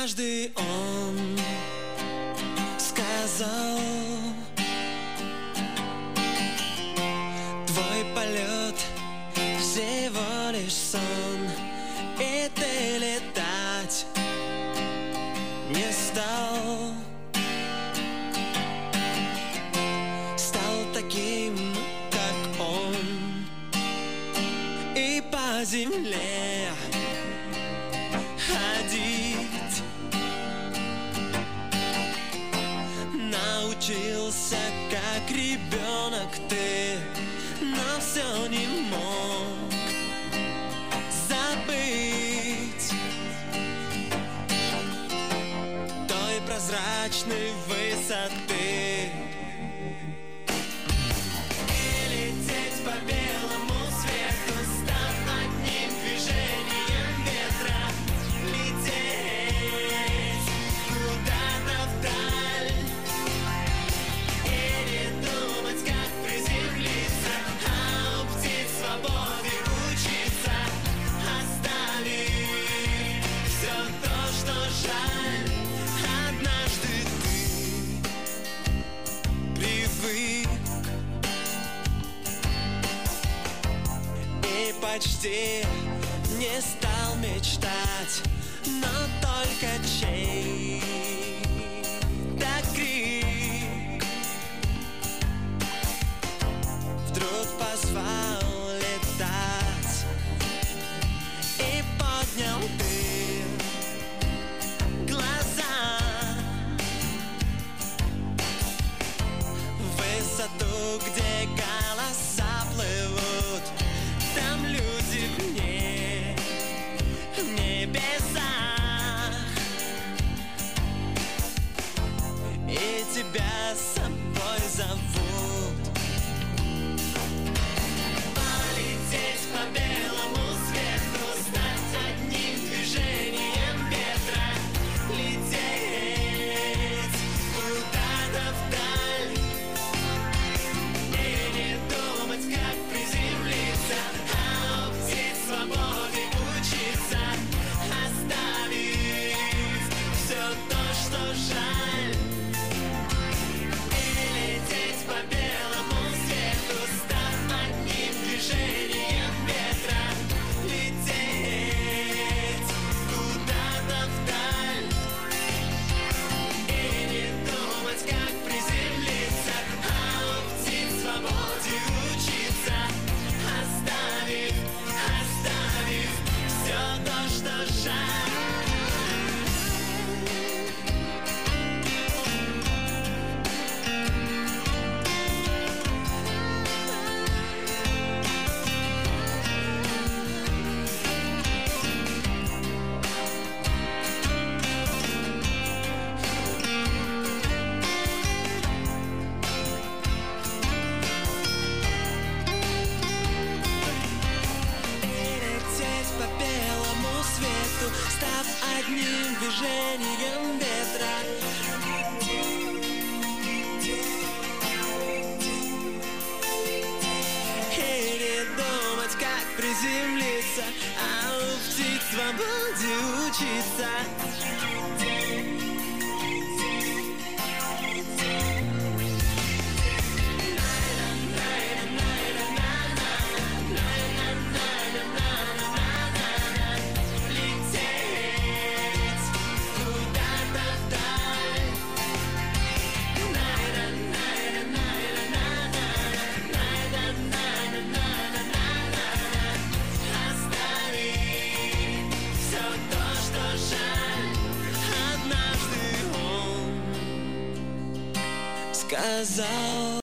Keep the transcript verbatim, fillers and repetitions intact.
Однажды он сказал: твой полет всего лишь сон, и ты летать не стал. Стал таким, как он, и по земле ходить. Научился, как ребенок ты, но все не мог забыть той прозрачной высоты. И лететь по белому свету, став одним движением ветра. Лететь куда-то вдаль и не думать, как приземлиться, а у птиц свободы учиться, оставив все то, что жаль. Однажды ты привык и почти не стал мечтать, но только чей-то крик вдруг позвал летать, и поднял ты глаза в высоту, где голоса плывут. Там люди вне, в небесах, и тебя с собой зовут. Полететь по белому свету, стать одним движением ветра. Лететь куда-то вдаль и не думать, как приземлиться, а у птиц свободы учиться, оставив все то, что жаль. И лететь по белому свету, став одним движением ветра. Лететь куда-то вдаль и не думать, как приземлиться, а у птиц свободе учиться, оставив, оставив все то, что жаль. По белому свету, став одним движением ветра. И не думать, как приземлиться, а у птиц свободе учиться. Сказал.